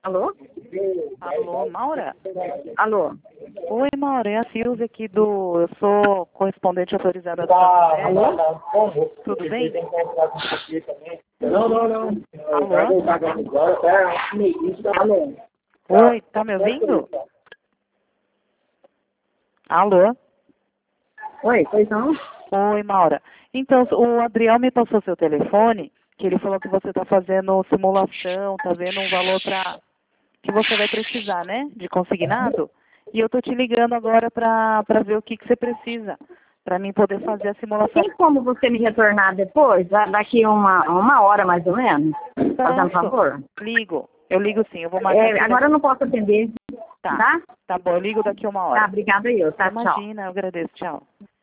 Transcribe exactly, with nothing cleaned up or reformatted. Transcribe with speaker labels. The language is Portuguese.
Speaker 1: Alô?
Speaker 2: Alô, Maura?
Speaker 1: Alô?
Speaker 2: Oi, Maura, é a Silvia aqui do... Eu sou correspondente autorizada do Santo
Speaker 1: Alô?
Speaker 2: Tudo bem?
Speaker 1: Não, não, não.
Speaker 2: Alô?
Speaker 1: Alô?
Speaker 2: Oi, tá me ouvindo? Alô?
Speaker 1: Oi, pois não?
Speaker 2: Oi, Maura. Então, o Adriel me passou seu telefone, que ele falou que você está fazendo simulação, tá vendo um valor para que você vai precisar, né? De consignado. E eu tô te ligando agora para para ver o que, que você precisa, para mim poder fazer a simulação.
Speaker 1: Tem como você me retornar depois, da- daqui uma, uma hora mais ou menos? Fazendo
Speaker 2: Posso?
Speaker 1: favor?
Speaker 2: Ligo. Eu ligo sim, eu vou marcar
Speaker 1: É,
Speaker 2: aqui
Speaker 1: agora eu
Speaker 2: daqui.
Speaker 1: não posso atender,
Speaker 2: Tá,
Speaker 1: tá?
Speaker 2: tá bom, eu ligo daqui uma
Speaker 1: Tá,
Speaker 2: hora.
Speaker 1: obrigada eu, tá? Tchau.
Speaker 2: Imagina, eu agradeço, tchau.